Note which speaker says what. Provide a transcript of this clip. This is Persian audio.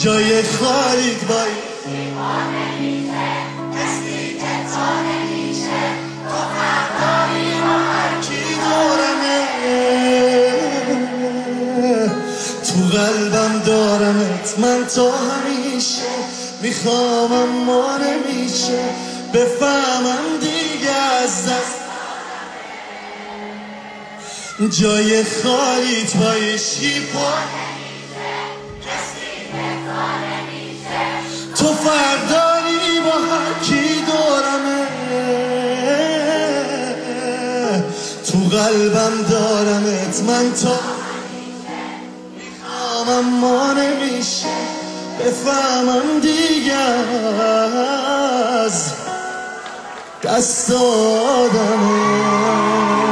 Speaker 1: جای خالیت بای
Speaker 2: کسی که تا نمیشه تو فردایی با هر کی
Speaker 1: دارمه تو قلبم دارمت من تا همیشه میخوام اما نمیشه بفهمم دیگه از دست جای خالیت با عشقی پر تو فردایی با هر کی دارمه تو قلبم دارمت من تا میخوام اما نمیشه بفهمم دیگه از دست آدمه